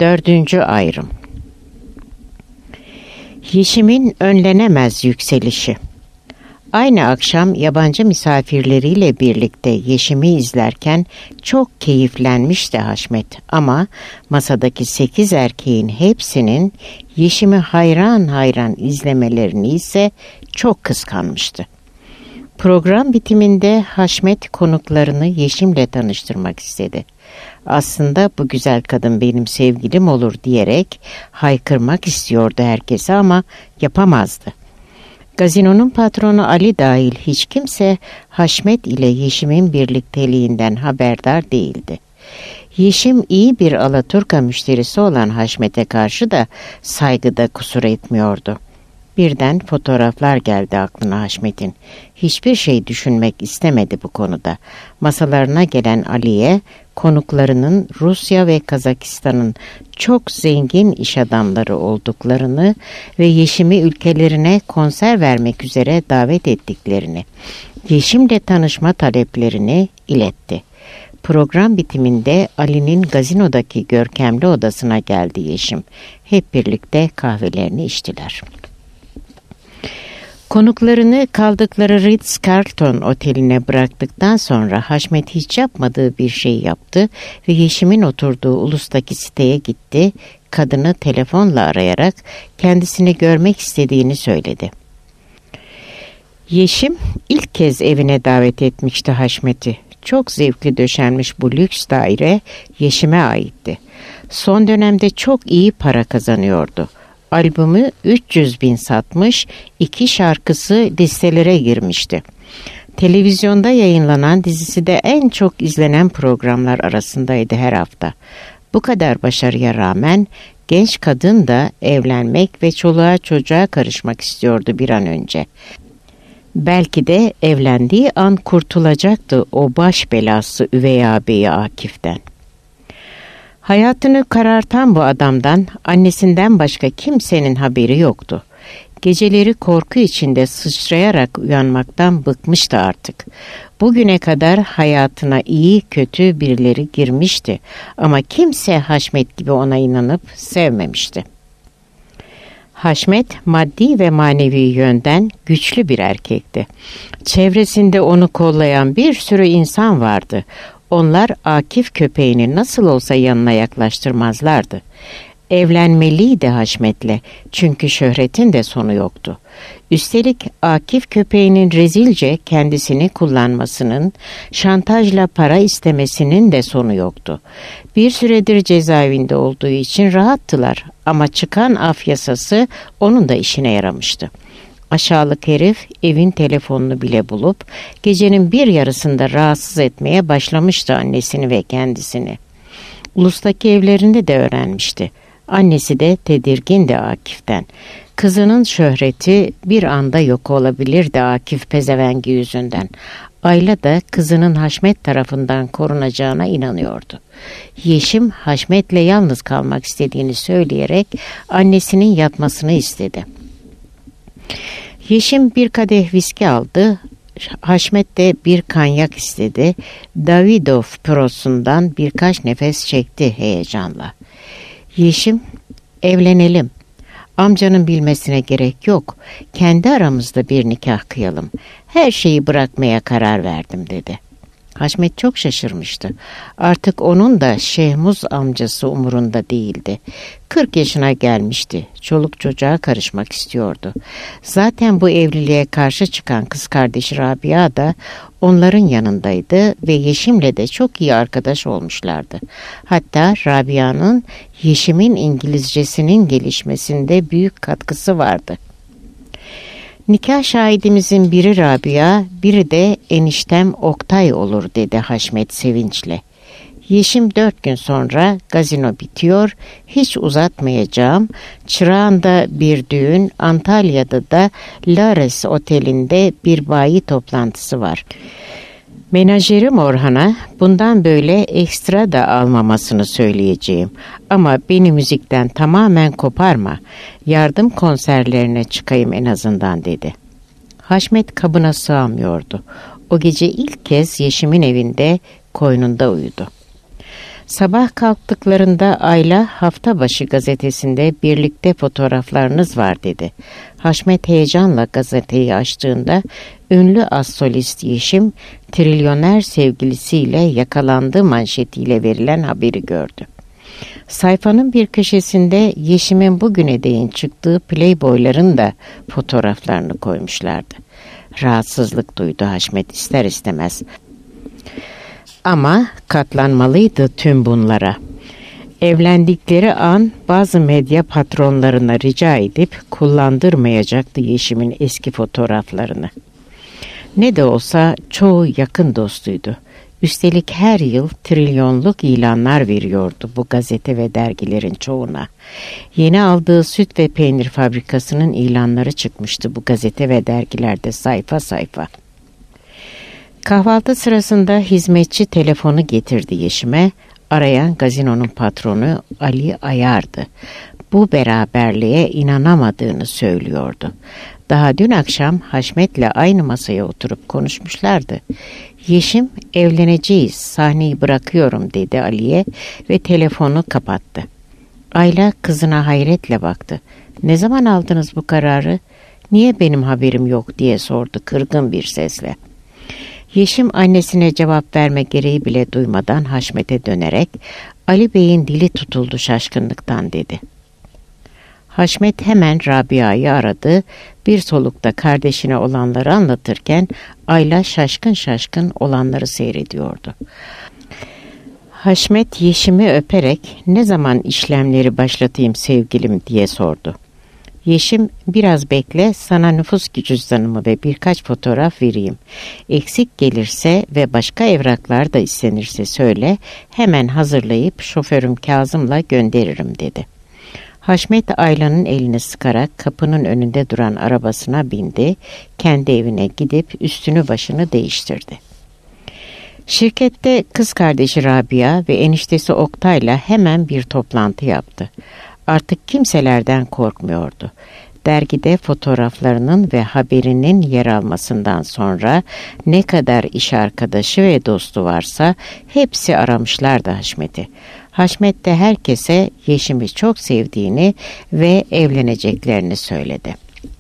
4. ayrım. Yeşim'in önlenemez yükselişi. Aynı akşam yabancı misafirleriyle birlikte Yeşim'i izlerken çok keyiflenmişti Haşmet, ama masadaki 8 erkeğin hepsinin Yeşim'i hayran hayran izlemelerini ise çok kıskanmıştı. Program bitiminde Haşmet konuklarını Yeşim'le tanıştırmak istedi. Aslında bu güzel kadın benim sevgilim olur diyerek haykırmak istiyordu herkese, ama yapamazdı. Gazinonun patronu Ali dahil hiç kimse Haşmet ile Yeşim'in birlikteliğinden haberdar değildi. Yeşim iyi bir Alaturka müşterisi olan Haşmet'e karşı da saygıda kusur etmiyordu. Birden fotoğraflar geldi aklına Haşmet'in. Hiçbir şey düşünmek istemedi bu konuda. Masalarına gelen Ali'ye konuklarının Rusya ve Kazakistan'ın çok zengin iş adamları olduklarını ve Yeşim'i ülkelerine konser vermek üzere davet ettiklerini, Yeşim'le tanışma taleplerini iletti. Program bitiminde Ali'nin gazinodaki görkemli odasına geldi Yeşim. Hep birlikte kahvelerini içtiler. Konuklarını kaldıkları Ritz-Carlton oteline bıraktıktan sonra Haşmet hiç yapmadığı bir şey yaptı ve Yeşim'in oturduğu ulustaki siteye gitti, kadını telefonla arayarak kendisini görmek istediğini söyledi. Yeşim ilk kez evine davet etmişti Haşmet'i. Çok zevkli döşenmiş bu lüks daire Yeşim'e aitti. Son dönemde çok iyi para kazanıyordu. Albümü 300.000 satmış, 2 şarkısı listelere girmişti. Televizyonda yayınlanan dizisi de en çok izlenen programlar arasındaydı her hafta. Bu kadar başarıya rağmen genç kadın da evlenmek ve çoluğa çocuğa karışmak istiyordu bir an önce. Belki de evlendiği an kurtulacaktı o baş belası üvey ağabeyi Akif'ten. Hayatını karartan bu adamdan annesinden başka kimsenin haberi yoktu. Geceleri korku içinde sıçrayarak uyanmaktan bıkmıştı artık. Bugüne kadar hayatına iyi kötü birileri girmişti, ama kimse Haşmet gibi ona inanıp sevmemişti. Haşmet maddi ve manevi yönden güçlü bir erkekti. Çevresinde onu kollayan bir sürü insan vardı. Onlar Akif köpeğini nasıl olsa yanına yaklaştırmazlardı. Evlenmeliydi Haşmet'le, çünkü şöhretin de sonu yoktu. Üstelik Akif köpeğinin rezilce kendisini kullanmasının, şantajla para istemesinin de sonu yoktu. Bir süredir cezaevinde olduğu için rahattılar, ama çıkan af yasası onun da işine yaramıştı. Aşağılık herif evin telefonunu bile bulup gecenin bir yarısında rahatsız etmeye başlamıştı annesini ve kendisini. Ulustaki evlerinde de öğrenmişti. Annesi de tedirgindi Akif'ten. Kızının şöhreti bir anda yok olabilirdi Akif pezevengi yüzünden. Ayla da kızının Haşmet tarafından korunacağına inanıyordu. Yeşim Haşmet'le yalnız kalmak istediğini söyleyerek annesinin yatmasını istedi. Yeşim bir kadeh viski aldı. Haşmet de bir kanyak istedi. Davidoff prosundan birkaç nefes çekti heyecanla. Yeşim, evlenelim. Amcanın bilmesine gerek yok. Kendi aramızda bir nikah kıyalım. Her şeyi bırakmaya karar verdim dedi. Haşmet çok şaşırmıştı. Artık onun da Şehmuz amcası umurunda değildi. 40 yaşına gelmişti. Çoluk çocuğa karışmak istiyordu. Zaten bu evliliğe karşı çıkan kız kardeşi Rabia da onların yanındaydı ve Yeşim'le de çok iyi arkadaş olmuşlardı. Hatta Rabia'nın Yeşim'in İngilizcesinin gelişmesinde büyük katkısı vardı. Nikah şahidimizin biri Rabia, biri de eniştem Oktay olur dedi Haşmet sevinçle. Yeşim 4 gün sonra gazino bitiyor, hiç uzatmayacağım. Çırağan'da bir düğün, Antalya'da da Lares Oteli'nde bir bayi toplantısı var. Menajerim Orhan'a bundan böyle ekstra da almamasını söyleyeceğim. Ama beni müzikten tamamen koparma. Yardım konserlerine çıkayım en azından dedi. Haşmet kabına sığamıyordu. O gece ilk kez Yeşim'in evinde koynunda uyudu. Sabah kalktıklarında Ayla hafta başı gazetesinde birlikte fotoğraflarınız var dedi. Haşmet heyecanla gazeteyi açtığında ünlü astrolist Yeşim trilyoner sevgilisiyle yakalandığı manşetiyle verilen haberi gördü. Sayfanın bir köşesinde Yeşim'in bugüne değin çıktığı playboyların da fotoğraflarını koymuşlardı. Rahatsızlık duydu Haşmet ister istemez. Ama katlanmalıydı tüm bunlara. Evlendikleri an bazı medya patronlarına rica edip kullandırmayacaktı Yeşim'in eski fotoğraflarını. Ne de olsa çoğu yakın dostuydu. Üstelik her yıl trilyonluk ilanlar veriyordu bu gazete ve dergilerin çoğuna. Yeni aldığı süt ve peynir fabrikasının ilanları çıkmıştı bu gazete ve dergilerde sayfa sayfa. Kahvaltı sırasında hizmetçi telefonu getirdi Yeşim'e. Arayan gazinonun patronu Ali Ayar'dı. Bu beraberliğe inanamadığını söylüyordu. Daha dün akşam Haşmet'le aynı masaya oturup konuşmuşlardı. Yeşim evleneceğiz, sahneyi bırakıyorum dedi Ali'ye ve telefonu kapattı. Ayla kızına hayretle baktı. Ne zaman aldınız bu kararı? Niye benim haberim yok diye sordu kırgın bir sesle. Yeşim annesine cevap verme gereği bile duymadan Haşmet'e dönerek Ali Bey'in dili tutuldu şaşkınlıktan dedi. Haşmet hemen Rabia'yı aradı. Bir solukta kardeşine olanları anlatırken Ayla şaşkın şaşkın olanları seyrediyordu. Haşmet Yeşim'i öperek ne zaman işlemleri başlatayım sevgilim diye sordu. Yeşim biraz bekle sana nüfus cüzdanımı ve birkaç fotoğraf vereyim. Eksik gelirse ve başka evraklar da istenirse söyle hemen hazırlayıp şoförüm Kazım'la gönderirim dedi. Haşmet Ayla'nın elini sıkarak kapının önünde duran arabasına bindi, kendi evine gidip üstünü başını değiştirdi. Şirkette kız kardeşi Rabia ve eniştesi Oktay'la hemen bir toplantı yaptı. Artık kimselerden korkmuyordu. Dergide fotoğraflarının ve haberinin yer almasından sonra ne kadar iş arkadaşı ve dostu varsa hepsi aramışlardı Haşmet'i. Haşmet de herkese Yeşim'i çok sevdiğini ve evleneceklerini söyledi.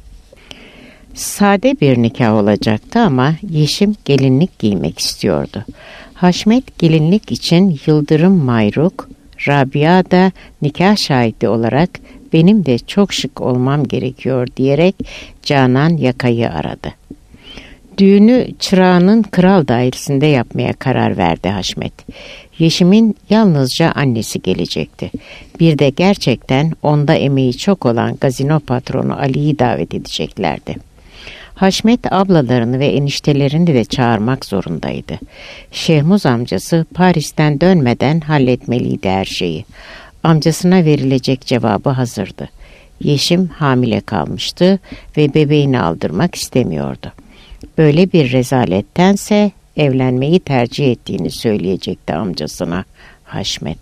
Sade bir nikah olacaktı ama Yeşim gelinlik giymek istiyordu. Haşmet gelinlik için Yıldırım Mayruk, Rabia da nikah şahidi olarak benim de çok şık olmam gerekiyor diyerek Canan Yaka'yı aradı. Düğünü çırağının kral dairesinde yapmaya karar verdi Haşmet. Yeşim'in yalnızca annesi gelecekti. Bir de gerçekten onda emeği çok olan gazino patronu Ali'yi davet edeceklerdi. Haşmet ablalarını ve eniştelerini de çağırmak zorundaydı. Şehmuz amcası Paris'ten dönmeden halletmeliydi her şeyi. Amcasına verilecek cevabı hazırdı. Yeşim hamile kalmıştı ve bebeğini aldırmak istemiyordu. Böyle bir rezalettense evlenmeyi tercih ettiğini söyleyecekti amcasına Haşmet.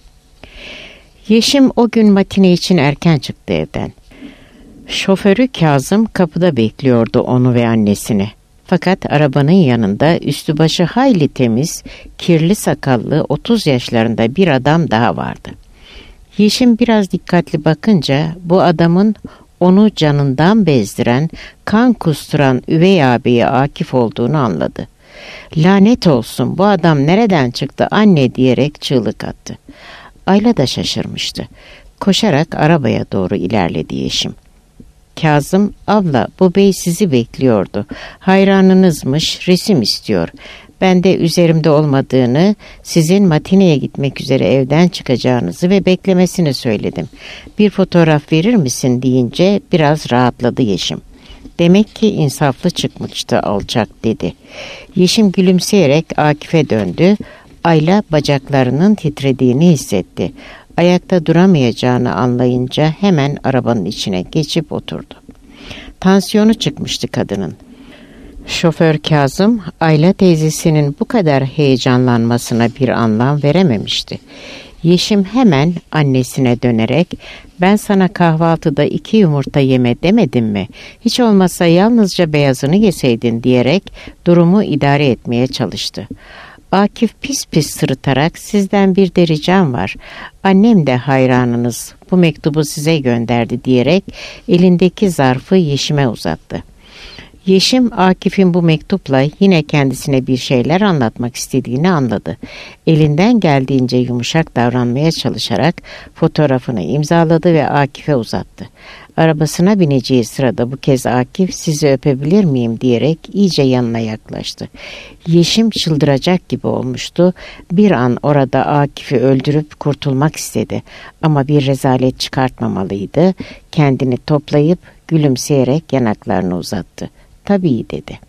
Yeşim o gün matine için erken çıktı evden. Şoförü Kazım kapıda bekliyordu onu ve annesini. Fakat arabanın yanında üstü başı hayli temiz, kirli sakallı 30 yaşlarında bir adam daha vardı. Yeşim biraz dikkatli bakınca bu adamın onu canından bezdiren, kan kusturan üvey ağabeyi Akif olduğunu anladı. Lanet olsun bu adam nereden çıktı anne diyerek çığlık attı. Ayla da şaşırmıştı. Koşarak arabaya doğru ilerledi Yeşim. Kazım, abla bu bey sizi bekliyordu. Hayranınızmış, resim istiyor. Ben de üzerimde olmadığını, sizin matineye gitmek üzere evden çıkacağınızı ve beklemesini söyledim. Bir fotoğraf verir misin deyince biraz rahatladı Yeşim. Demek ki insaflı çıkmıştı alçak dedi. Yeşim gülümseyerek Akif'e döndü. Ayla bacaklarının titrediğini hissetti. Ayakta duramayacağını anlayınca hemen arabanın içine geçip oturdu. Tansiyonu çıkmıştı kadının. Şoför Kazım, Ayla teyzesinin bu kadar heyecanlanmasına bir anlam verememişti. Yeşim hemen annesine dönerek, ben sana kahvaltıda 2 yumurta yeme demedim mi? Hiç olmazsa yalnızca beyazını yeseydin diyerek durumu idare etmeye çalıştı. Akif pis pis sırıtarak sizden bir de ricam var. Annem de hayranınız bu mektubu size gönderdi diyerek elindeki zarfı Yeşim'e uzattı. Yeşim Akif'in bu mektupla yine kendisine bir şeyler anlatmak istediğini anladı. Elinden geldiğince yumuşak davranmaya çalışarak fotoğrafını imzaladı ve Akif'e uzattı. Arabasına bineceği sırada bu kez Akif sizi öpebilir miyim diyerek iyice yanına yaklaştı. Yeşim çıldıracak gibi olmuştu. Bir an orada Akif'i öldürüp kurtulmak istedi ama bir rezalet çıkartmamalıydı. Kendini toplayıp gülümseyerek yanaklarını uzattı. Tabii dedi.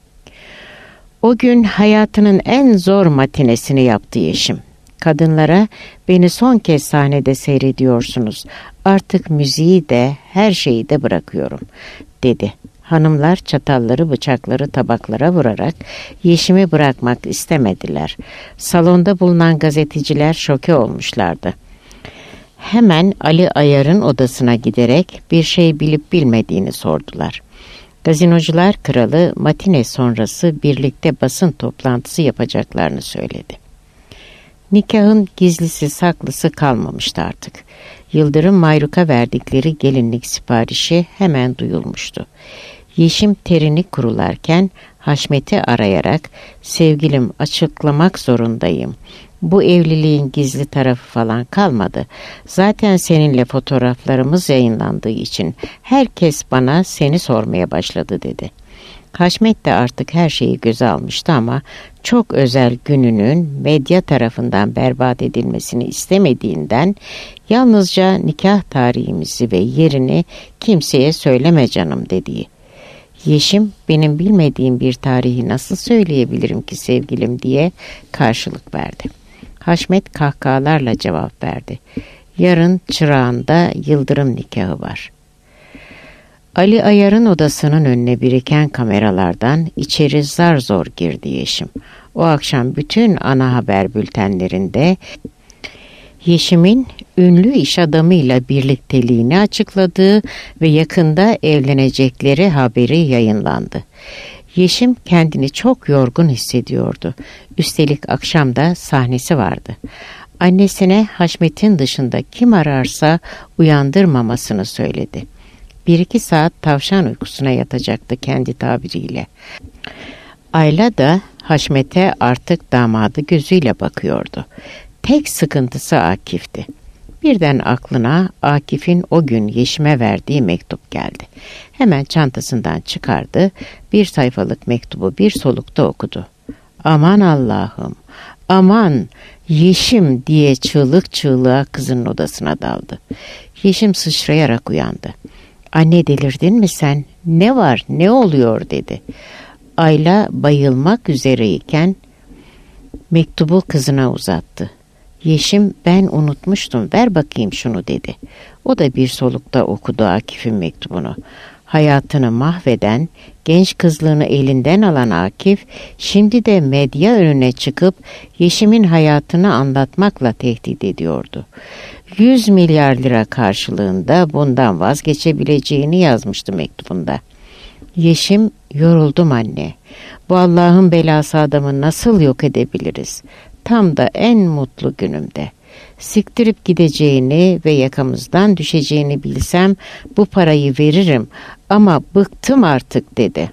O gün hayatının en zor matinesini yaptı Yeşim. Kadınlara beni son kez sahnede seyrediyorsunuz. Artık müziği de her şeyi de bırakıyorum dedi. Hanımlar çatalları bıçakları tabaklara vurarak Yeşim'i bırakmak istemediler. Salonda bulunan gazeteciler şoke olmuşlardı. Hemen Ali Ayar'ın odasına giderek bir şey bilip bilmediğini sordular. Gazinocular kralı matine sonrası birlikte basın toplantısı yapacaklarını söyledi. Nikahın gizlisi saklısı kalmamıştı artık. Yıldırım Mayruk'a verdikleri gelinlik siparişi hemen duyulmuştu. Yeşim terini kurularken Haşmet'i arayarak sevgilim açıklamak zorundayım. Bu evliliğin gizli tarafı falan kalmadı. Zaten seninle fotoğraflarımız yayınlandığı için herkes bana seni sormaya başladı dedi. Haşmet de artık her şeyi göze almıştı ama çok özel gününün medya tarafından berbat edilmesini istemediğinden yalnızca nikah tarihimizi ve yerini kimseye söyleme canım dediği. Yeşim benim bilmediğim bir tarihi nasıl söyleyebilirim ki sevgilim diye karşılık verdi. Haşmet kahkahalarla cevap verdi. Yarın çırağında Yıldırım nikahı var. Ali Ayar'ın odasının önüne biriken kameralardan içeri zar zor girdi Yeşim. O akşam bütün ana haber bültenlerinde Yeşim'in ünlü iş adamıyla birlikteliğini açıkladığı ve yakında evlenecekleri haberi yayınlandı. Yeşim kendini çok yorgun hissediyordu. Üstelik akşamda sahnesi vardı. Annesine Haşmet'in dışında kim ararsa uyandırmamasını söyledi. 1-2 saat tavşan uykusuna yatacaktı kendi tabiriyle. Ayla da Haşmet'e artık damadı gözüyle bakıyordu. Tek sıkıntısı Akif'ti. Birden aklına Akif'in o gün Yeşim'e verdiği mektup geldi. Hemen çantasından çıkardı, 1 sayfalık mektubu bir solukta okudu. Aman Allah'ım, aman Yeşim diye çığlık çığlığa kızının odasına daldı. Yeşim sıçrayarak uyandı. Anne delirdin mi sen? Ne var, ne oluyor dedi. Ayla bayılmak üzereyken mektubu kızına uzattı. Yeşim ben unutmuştum ver bakayım şunu dedi. O da bir solukta okudu Akif'in mektubunu. Hayatını mahveden, genç kızlığını elinden alan Akif, şimdi de medya önüne çıkıp Yeşim'in hayatını anlatmakla tehdit ediyordu. 100 milyar lira karşılığında bundan vazgeçebileceğini yazmıştı mektubunda. Yeşim, yoruldum anne. Bu Allah'ın belası adamı nasıl yok edebiliriz? Tam da en mutlu günümde. Siktirip gideceğini ve yakamızdan düşeceğini bilsem bu parayı veririm ama bıktım artık dedi.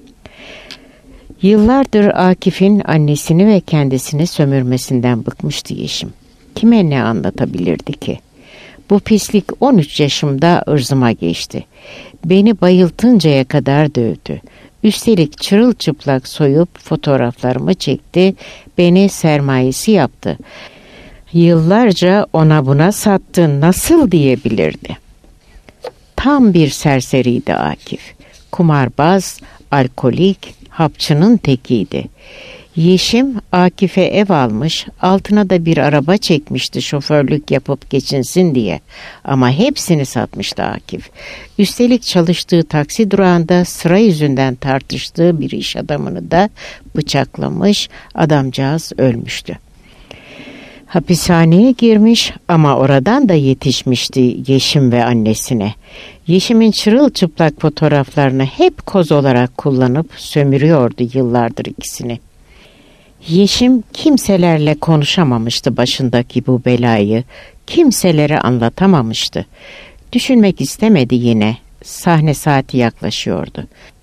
Yıllardır Akif'in annesini ve kendisini sömürmesinden bıkmıştı Yeşim. Kime ne anlatabilirdi ki? Bu pislik 13 yaşımda ırzıma geçti. Beni bayıltıncaya kadar dövdü. Üstelik çırılçıplak soyup fotoğraflarımı çekti, beni sermayesi yaptı. Yıllarca ona buna sattı, nasıl diyebilirdi? Tam bir serseriydi Akif. Kumarbaz, alkolik, hapçının tekiydi. Yeşim Akif'e ev almış, altına da bir araba çekmişti şoförlük yapıp geçinsin diye. Ama hepsini satmıştı Akif. Üstelik çalıştığı taksi durağında sıra yüzünden tartıştığı bir iş adamını da bıçaklamış, adamcağız ölmüştü. Hapishaneye girmiş ama oradan da yetişmişti Yeşim ve annesine. Yeşim'in çırılçıplak fotoğraflarını hep koz olarak kullanıp sömürüyordu yıllardır ikisini. Yeşim kimselerle konuşamamıştı başındaki bu belayı, kimselere anlatamamıştı. Düşünmek istemedi yine, sahne saati yaklaşıyordu.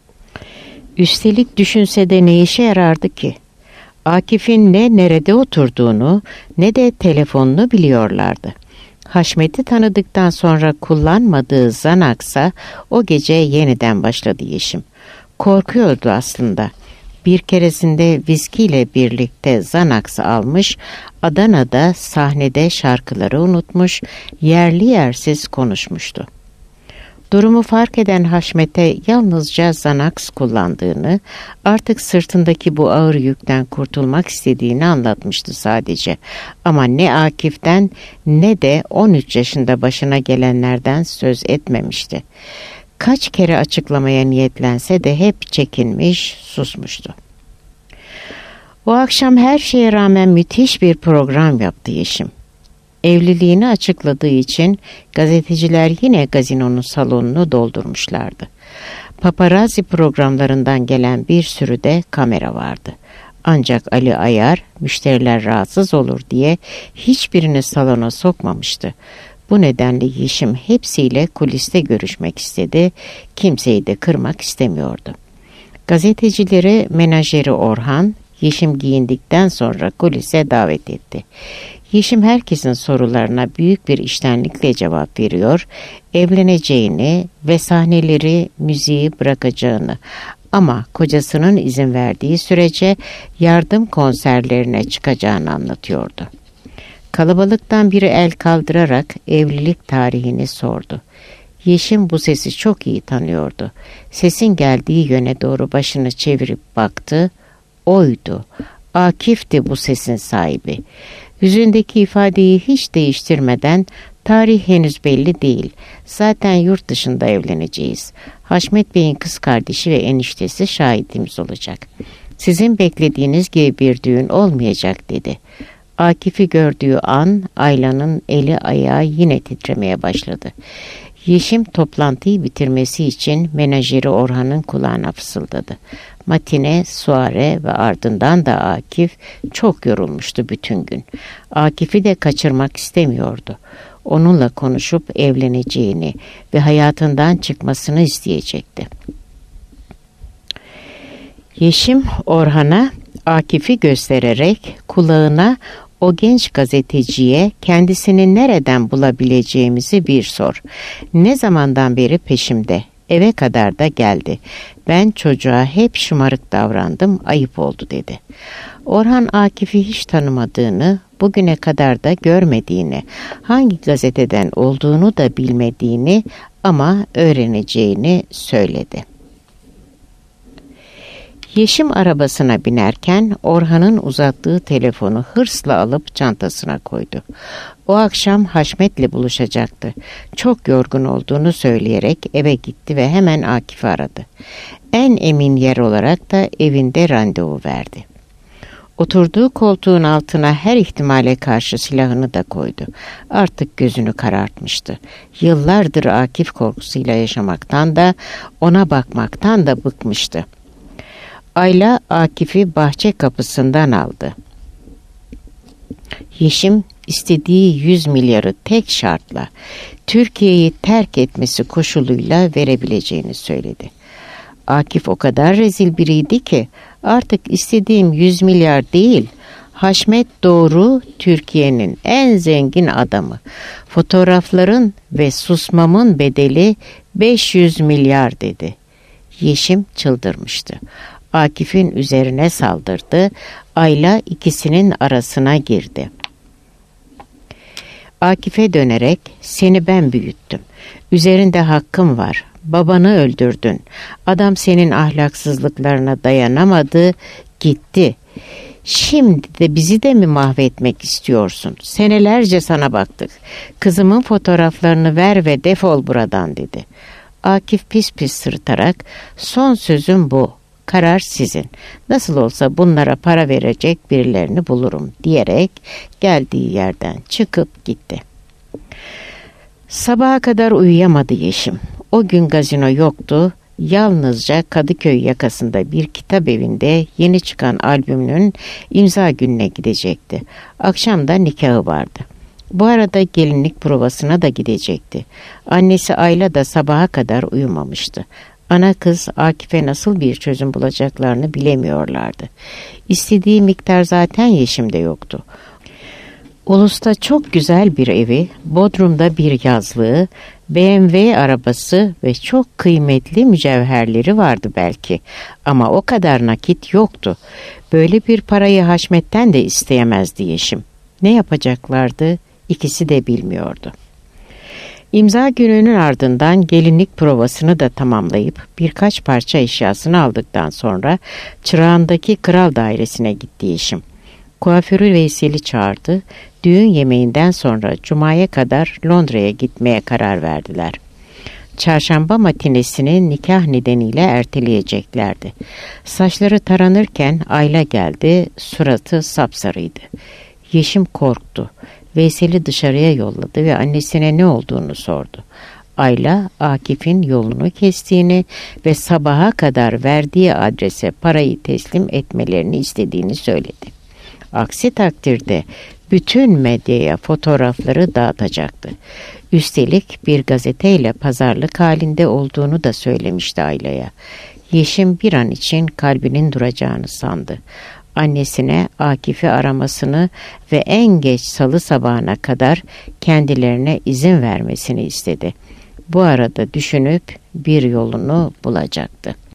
Üstelik düşünse de ne işe yarardı ki? Akif'in ne nerede oturduğunu ne de telefonunu biliyorlardı. Haşmet'i tanıdıktan sonra kullanmadığı Xanax'a o gece yeniden başladı Yeşim. Korkuyordu aslında. Bir keresinde viskiyle birlikte Xanax'ı almış, Adana'da sahnede şarkıları unutmuş, yerli yersiz konuşmuştu. Durumu fark eden Haşmet'e yalnızca Xanax kullandığını, artık sırtındaki bu ağır yükten kurtulmak istediğini anlatmıştı sadece. Ama ne Akif'ten ne de 13 yaşında başına gelenlerden söz etmemişti. Kaç kere açıklamaya niyetlense de hep çekinmiş, susmuştu. O akşam her şeye rağmen müthiş bir program yaptı Yeşim. Evliliğini açıkladığı için gazeteciler yine gazinonun salonunu doldurmuşlardı. Paparazzi programlarından gelen bir sürü de kamera vardı. Ancak Ali Ayar müşteriler rahatsız olur diye hiçbirini salona sokmamıştı. Bu nedenle Yeşim hepsiyle kuliste görüşmek istedi, kimseyi de kırmak istemiyordu. Gazetecileri menajeri Orhan, Yeşim giyindikten sonra kulise davet etti. Yeşim herkesin sorularına büyük bir içtenlikle cevap veriyor, evleneceğini ve sahneleri, müziği bırakacağını ama kocasının izin verdiği sürece yardım konserlerine çıkacağını anlatıyordu. Kalabalıktan biri el kaldırarak evlilik tarihini sordu. Yeşim bu sesi çok iyi tanıyordu. Sesin geldiği yöne doğru başını çevirip baktı. Oydu. Akif'ti bu sesin sahibi. Yüzündeki ifadeyi hiç değiştirmeden, tarih henüz belli değil. Zaten yurt dışında evleneceğiz. Haşmet Bey'in kız kardeşi ve eniştesi şahidimiz olacak. Sizin beklediğiniz gibi bir düğün olmayacak dedi. Akif'i gördüğü an Ayla'nın eli ayağı yine titremeye başladı. Yeşim toplantıyı bitirmesi için menajeri Orhan'ın kulağına fısıldadı. Matine, suare ve ardından da Akif çok yorulmuştu bütün gün. Akif'i de kaçırmak istemiyordu. Onunla konuşup evleneceğini ve hayatından çıkmasını isteyecekti. Yeşim Orhan'a Akif'i göstererek kulağına o genç gazeteciye kendisini nereden bulabileceğimizi bir sor. Ne zamandan beri peşimde, eve kadar da geldi. Ben çocuğa hep şımarık davrandım, ayıp oldu dedi. Orhan Akif'i hiç tanımadığını, bugüne kadar da görmediğini, hangi gazeteden olduğunu da bilmediğini ama öğreneceğini söyledi. Yeşim arabasına binerken Orhan'ın uzattığı telefonu hırsla alıp çantasına koydu. O akşam Haşmet'le buluşacaktı. Çok yorgun olduğunu söyleyerek eve gitti ve hemen Akif'i aradı. En emin yer olarak da evinde randevu verdi. Oturduğu koltuğun altına her ihtimale karşı silahını da koydu. Artık gözünü karartmıştı. Yıllardır Akif korkusuyla yaşamaktan da ona bakmaktan da bıkmıştı. Ayla Akif'i bahçe kapısından aldı. Yeşim istediği 100 milyarı tek şartla Türkiye'yi terk etmesi koşuluyla verebileceğini söyledi. Akif o kadar rezil biriydi ki artık istediğim 100 milyar değil, Haşmet doğru Türkiye'nin en zengin adamı. Fotoğrafların ve susmamın bedeli 500 milyar dedi. Yeşim çıldırmıştı. Akif'in üzerine saldırdı. Ayla ikisinin arasına girdi. Akif'e dönerek seni ben büyüttüm. Üzerinde hakkım var. Babanı öldürdün. Adam senin ahlaksızlıklarına dayanamadı, gitti. Şimdi de bizi de mi mahvetmek istiyorsun? Senelerce sana baktık. Kızımın fotoğraflarını ver ve defol buradan dedi. Akif pis pis sırıtarak son sözüm bu. Karar sizin. Nasıl olsa bunlara para verecek birilerini bulurum diyerek geldiği yerden çıkıp gitti. Sabaha kadar uyuyamadı Yeşim. O gün gazino yoktu. Yalnızca Kadıköy yakasında bir kitap evinde yeni çıkan albümünün imza gününe gidecekti. Akşam da nikahı vardı. Bu arada gelinlik provasına da gidecekti. Annesi Ayla da sabaha kadar uyumamıştı. Ana kız Akif'e nasıl bir çözüm bulacaklarını bilemiyorlardı. İstediği miktar zaten Yeşim'de yoktu. Ulus'ta çok güzel bir evi, Bodrum'da bir yazlığı, BMW arabası ve çok kıymetli mücevherleri vardı belki. Ama o kadar nakit yoktu. Böyle bir parayı Haşmet'ten de isteyemezdi Yeşim. Ne yapacaklardı? İkisi de bilmiyordu. İmza gününün ardından gelinlik provasını da tamamlayıp birkaç parça eşyasını aldıktan sonra Çırağan'daki kral dairesine gitti Yeşim. Kuaförü Veysel'i çağırdı. Düğün yemeğinden sonra Cuma'ya kadar Londra'ya gitmeye karar verdiler. Çarşamba matinesini nikah nedeniyle erteleyeceklerdi. Saçları taranırken Ayla geldi, suratı sapsarıydı. Yeşim korktu. Veysel'i dışarıya yolladı ve annesine ne olduğunu sordu. Ayla, Akif'in yolunu kestiğini ve sabaha kadar verdiği adrese parayı teslim etmelerini istediğini söyledi. Aksi takdirde bütün medyaya fotoğrafları dağıtacaktı. Üstelik bir gazeteyle pazarlık halinde olduğunu da söylemişti Ayla'ya. Yeşim bir an için kalbinin duracağını sandı. Annesine Akif'i aramasını ve en geç salı sabahına kadar kendilerine izin vermesini istedi. Bu arada düşünüp bir yolunu bulacaktı.